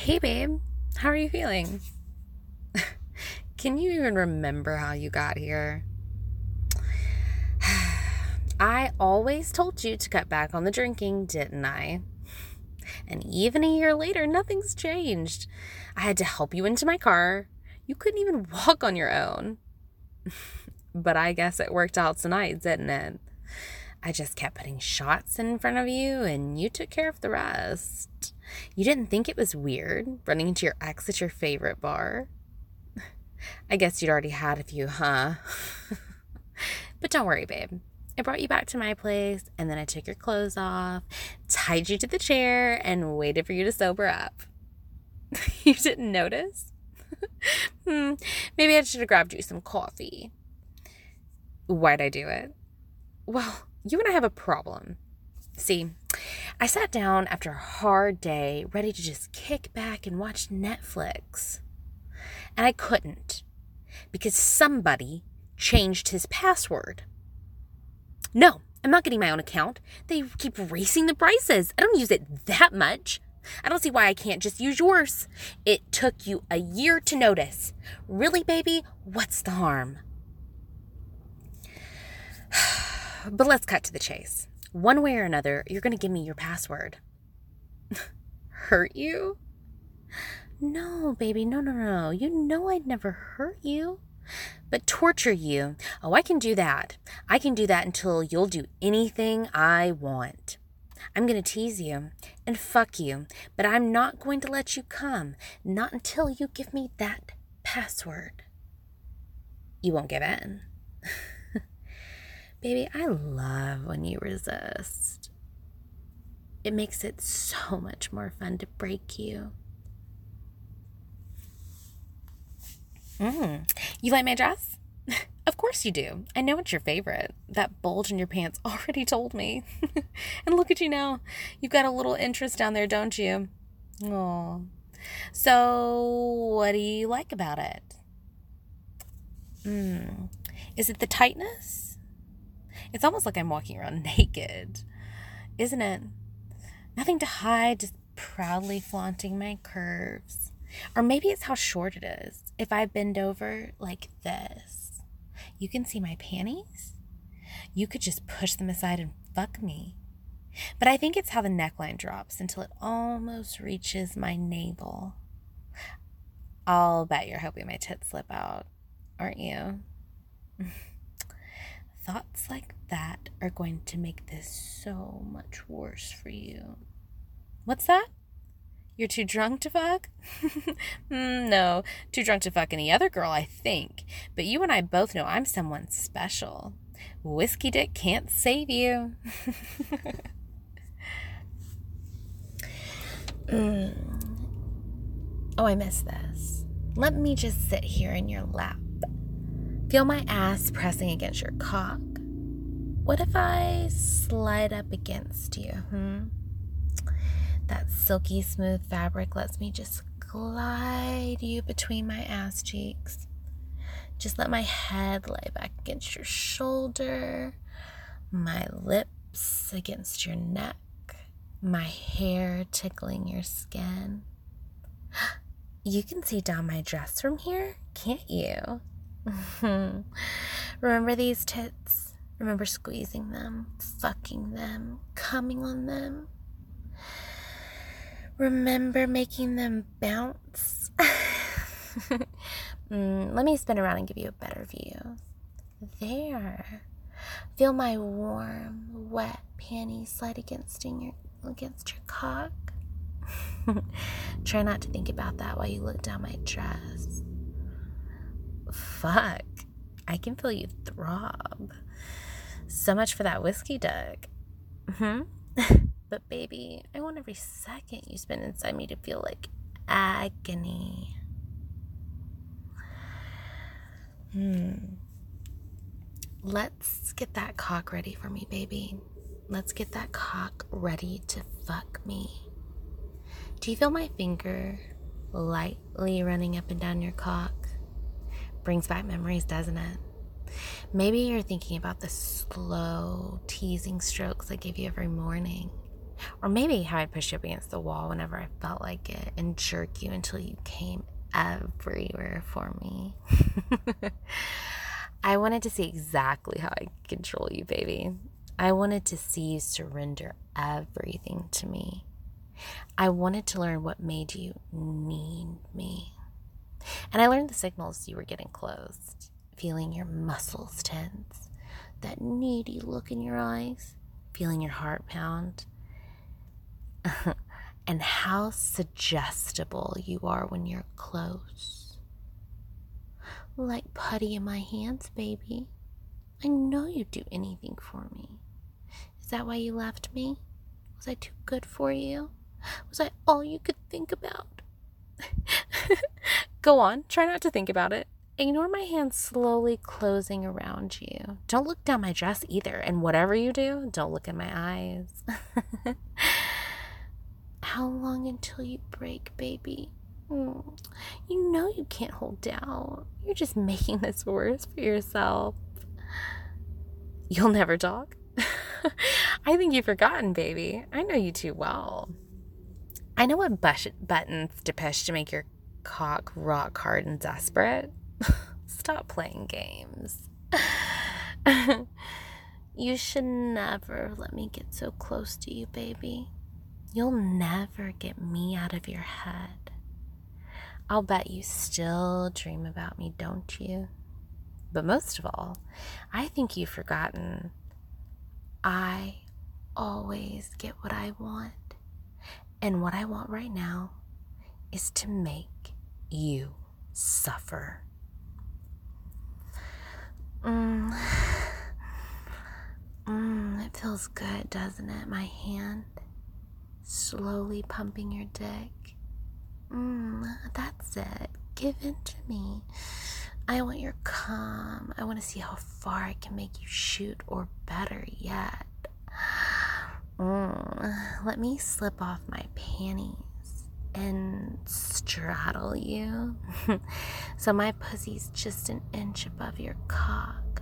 Hey, babe. How are you feeling? Can you even remember how you got here? I always told you to cut back on the drinking, didn't I? And even a year later, nothing's changed. I had to help you into my car. You couldn't even walk on your own. But I guess it worked out tonight, didn't it? I just kept putting shots in front of you, and you took care of the rest. You didn't think it was weird running into your ex at your favorite bar? I guess you'd already had a few, huh? But don't worry, babe. I brought you back to my place, and then I took your clothes off, tied you to the chair, and waited for you to sober up. You didn't notice? Maybe I should have grabbed you some coffee. Why'd I do it? Well, you and I have a problem. See, I sat down after a hard day, ready to just kick back and watch Netflix. And I couldn't, because somebody changed his password. No, I'm not getting my own account. They keep raising the prices. I don't use it that much. I don't see why I can't just use yours. It took you a year to notice. Really, baby? What's the harm? But let's cut to the chase. One way or another, you're going to give me your password. Hurt you? No, baby, no. You know I'd never hurt you. But torture you, oh, I can do that. I can do that until you'll do anything I want. I'm going to tease you and fuck you, but I'm not going to let you come. Not until you give me that password. You won't give in. Baby, I love when you resist. It makes it so much more fun to break you. You like my dress? Of course you do. I know it's your favorite. That bulge in your pants already told me. And look at you now. You've got a little interest down there, don't you? Oh. So, what do you like about it? Is it the tightness? It's almost like I'm walking around naked, isn't it? Nothing to hide, just proudly flaunting my curves. Or maybe it's how short it is. If I bend over like this, you can see my panties. You could just push them aside and fuck me. But I think it's how the neckline drops until it almost reaches my navel. I'll bet you're hoping my tits slip out, aren't you? Thoughts like that are going to make this so much worse for you. What's that? You're too drunk to fuck? No, too drunk to fuck any other girl, I think. But you and I both know I'm someone special. Whiskey dick can't save you. Oh, I miss this. Let me just sit here in your lap. Feel my ass pressing against your cock. What if I slide up against you, That silky smooth fabric lets me just glide you between my ass cheeks. Just let my head lie back against your shoulder, my lips against your neck, my hair tickling your skin. You can see down my dress from here, can't you? Remember these tits? Remember squeezing them, fucking them, coming on them? Remember making them bounce? Let me spin around and give you a better view. There. Feel my warm, wet panties slide against your cock. Try not to think about that while you look down my dress. Fuck. I can feel you throb. So much for that whiskey dick. But baby, I want every second you spend inside me to feel like agony. Let's get that cock ready for me, baby. Let's get that cock ready to fuck me. Do you feel my finger lightly running up and down your cock? Brings back memories, doesn't it? Maybe you're thinking about the slow, teasing strokes I give you every morning. Or maybe how I'd push you up against the wall whenever I felt like it and jerk you until you came everywhere for me. I wanted to see exactly how I could control you, baby. I wanted to see you surrender everything to me. I wanted to learn what made you need me. And I learned the signals you were getting close, feeling your muscles tense, that needy look in your eyes, feeling your heart pound, and how suggestible you are when you're close. Like putty in my hands, baby. I know you'd do anything for me. Is that why you left me? Was I too good for you? Was I all you could think about? Go on, try not to think about it. Ignore my hands slowly closing around you. Don't look down my dress either, and whatever you do, don't look in my eyes. How long until you break, baby? You know you can't hold down. You're just making this worse for yourself. You'll never talk? I think you've forgotten, baby. I know you too well. I know what buttons to push to make your cock rock hard and desperate. Stop playing games. You should never let me get so close to you, baby. You'll never get me out of your head. I'll bet you still dream about me, don't you? But most of all, I think you've forgotten I always get what I want. And what I want right now is to make you suffer. It feels good, doesn't it? My hand slowly pumping your dick. That's it. Give in to me. I want your cum. I want to see how far I can make you shoot, or better yet, let me slip off my panties and straddle you so my pussy's just an inch above your cock.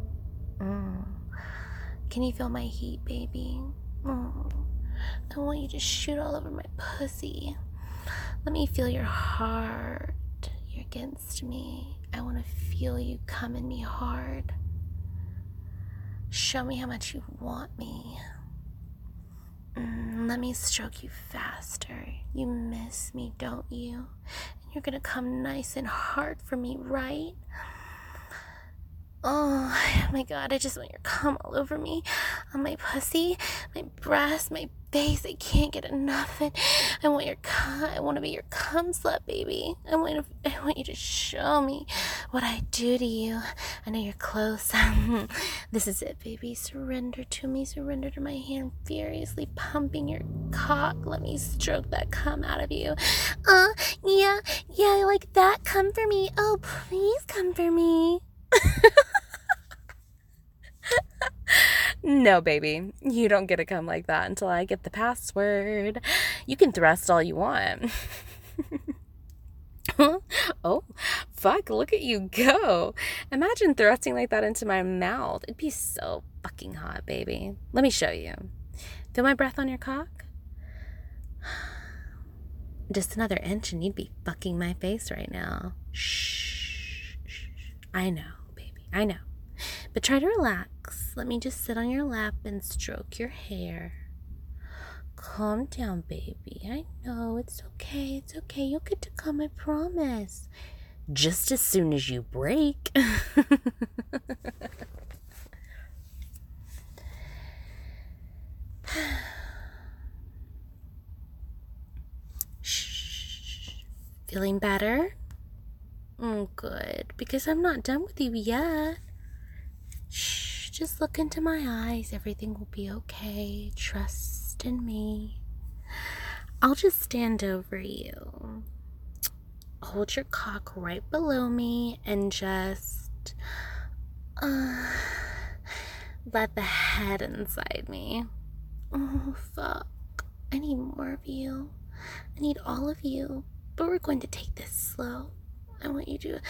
Can you feel my heat, baby? I want you to shoot all over my pussy. Let me feel your heart. You're against me. I want to feel you come in me hard. Show me how much you want me. Let me stroke you faster. You miss me, don't you? And you're gonna come nice and hard for me, right? Oh my God, I just want your cum all over me, on my pussy, my breast, my face. I can't get enough of it. I want your cum. I want to be your cum slut, baby. I want you to show me what I do to you. I know you're close. This is it, baby. Surrender to me. Surrender to my hand, furiously pumping your cock. Let me stroke that cum out of you. Yeah, I like that. Come for me. Oh, please come for me. No, baby, you don't get to come like that until I get the password. You can thrust all you want. Oh, fuck, look at you go. Imagine thrusting like that into my mouth. It'd be so fucking hot, baby. Let me show you. Feel my breath on your cock? Just another inch and you'd be fucking my face right now. Shh. I know, baby, I know. But try to relax. Let me just sit on your lap and stroke your hair. Calm down, baby. I know, it's okay. It's okay. You'll get to come, I promise. Just as soon as you break. Shh. Feeling better? Good. Because I'm not done with you yet. Shh, just look into my eyes. Everything will be okay. Trust in me. I'll just stand over you. Hold your cock right below me and just let the head inside me. Oh, fuck. I need more of you. I need all of you. But we're going to take this slow. I want you to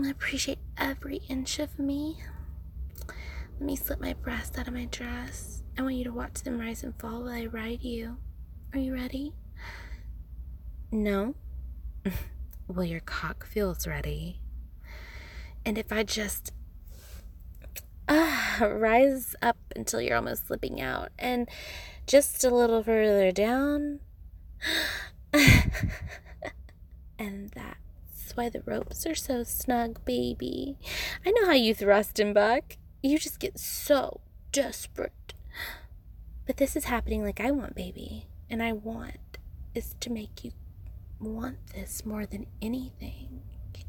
appreciate every inch of me. Let me slip my breast out of my dress. I want you to watch them rise and fall while I ride you. Are you ready? No? Well, your cock feels ready. And if I just rise up until you're almost slipping out, and just a little further down, and that's why the ropes are so snug, baby. I know how you thrust and buck. You just get so desperate. But this is happening like I want, baby. And I want is to make you want this more than anything.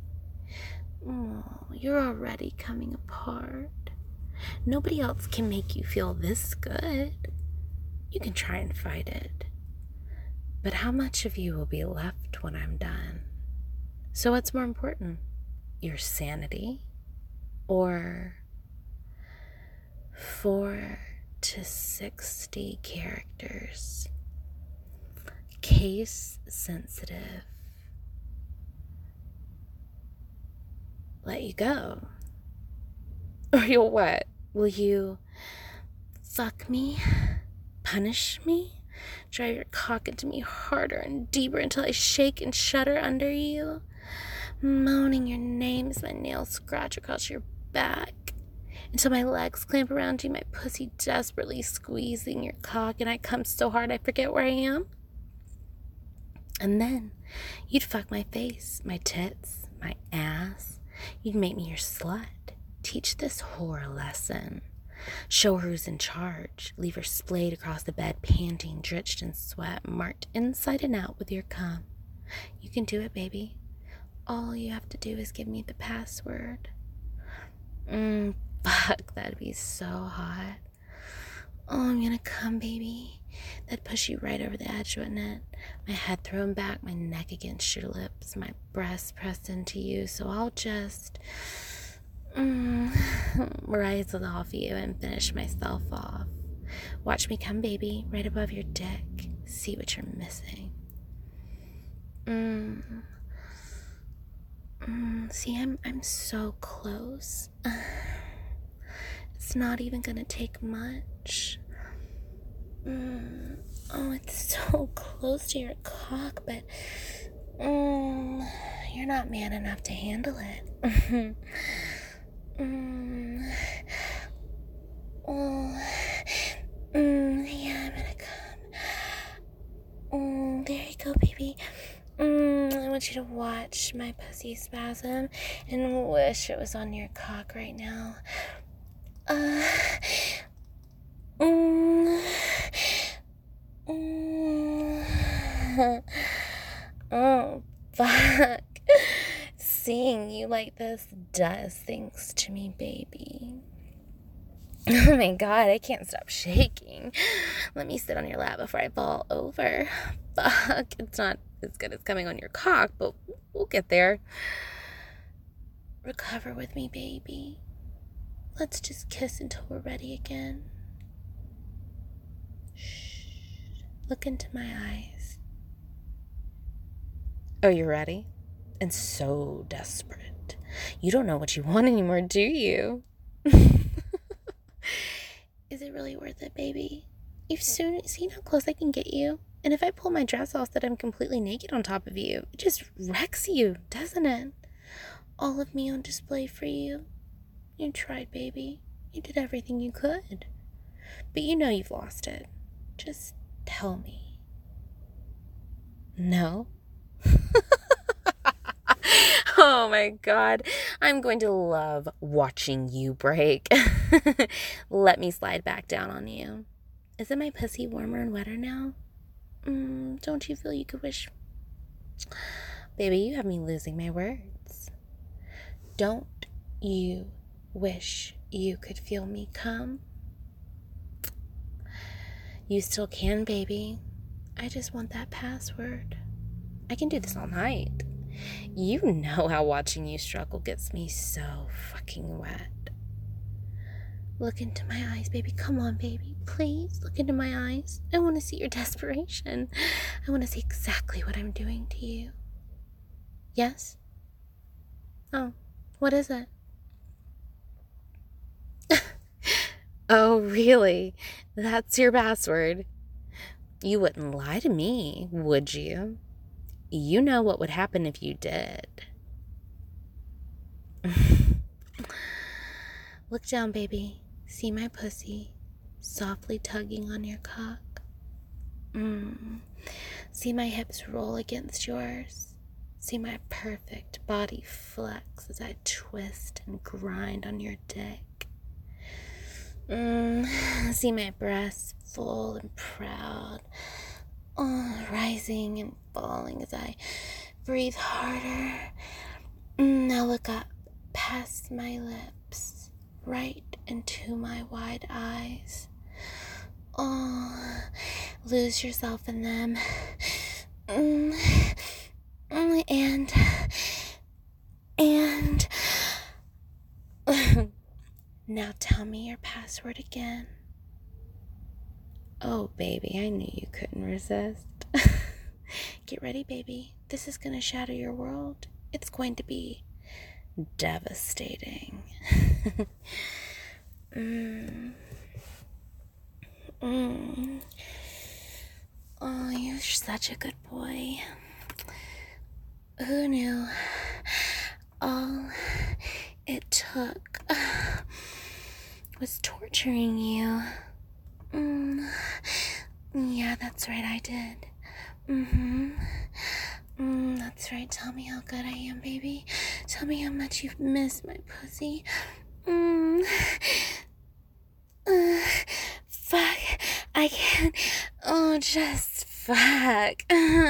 Oh, you're already coming apart. Nobody else can make you feel this good. You can try and fight it. But how much of you will be left when I'm done? So what's more important? Your sanity? Or 4 to 60 characters? Case sensitive. Let you go. Or you'll what? Will you fuck me? Punish me? Drive your cock into me harder and deeper until I shake and shudder under you? Moaning your name as my nails scratch across your back. Until my legs clamp around you, my pussy desperately squeezing your cock, and I come so hard I forget where I am? And then you'd fuck my face, my tits, my ass. You'd make me your slut. Teach this whore a lesson. Show her who's in charge. Leave her splayed across the bed, panting, drenched in sweat, marked inside and out with your cum. You can do it, baby. All you have to do is give me the password. Fuck, that'd be so hot. Oh, I'm gonna come, baby. That'd push you right over the edge, wouldn't it? My head thrown back, my neck against your lips, my breast pressed into you, so I'll just rise off you and finish myself off. Watch me come, baby, right above your dick. See what you're missing. See, I'm so close. It's not even gonna take much. Oh, it's so close to your cock, but you're not man enough to handle it. Yeah, I'm gonna come. There you go, baby. I want you to watch my pussy spasm and wish it was on your cock right now. Oh, fuck. Seeing you like this does things to me, baby. Oh my god, I can't stop shaking. Let me sit on your lap before I fall over. Fuck, it's not as good as coming on your cock, but we'll get there. Recover with me, baby. Let's just kiss until we're ready again. Shh. Look into my eyes. Oh, you're ready? And so desperate. You don't know what you want anymore, do you? Is it really worth it, baby? You've soon seen how close I can get you. And if I pull my dress off that I'm completely naked on top of you, it just wrecks you, doesn't it? All of me on display for you. You tried, baby. You did everything you could. But you know you've lost it. Just tell me. No? Oh my god. I'm going to love watching you break. Let me slide back down on you. Isn't my pussy warmer and wetter now? Don't you feel you could wish... Baby, you have me losing my words. Don't you wish you could feel me come? You still can, baby. I just want that password. I can do this all night. You know how watching you struggle gets me so fucking wet. Look into my eyes, baby. Come on, baby. Please look into my eyes. I want to see your desperation. I want to see exactly what I'm doing to you. Yes? Oh, what is it? Oh, really? That's your password? You wouldn't lie to me, would you? You know what would happen if you did. Look down, baby. See my pussy softly tugging on your cock? See my hips roll against yours? See my perfect body flex as I twist and grind on your dick? See my breasts full and proud, rising and falling as I breathe harder. Now look up past my lips, right into my wide eyes. Lose yourself in them. And now tell me your password again. Oh, baby, I knew you couldn't resist. Get ready, baby. This is gonna shatter your world. It's going to be devastating. Oh, you're such a good boy. Who knew? All it took was torturing you. Yeah, that's right, I did. That's right. Tell me how good I am, baby. Tell me how much you've missed my pussy. Fuck. I can't. Oh, just fuck.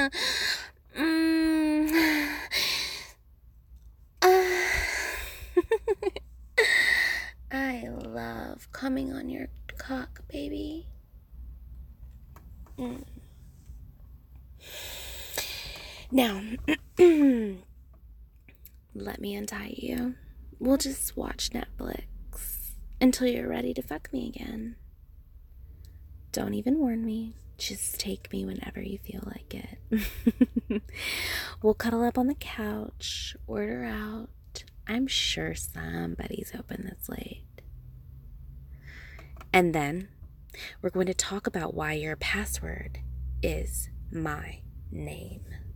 I love coming on your cock, baby. Now, let me untie you. We'll just watch Netflix until you're ready to fuck me again. Don't even warn me. Just take me whenever you feel like it. We'll cuddle up on the couch, order out. I'm sure somebody's open this late. And then we're going to talk about why your password is my name.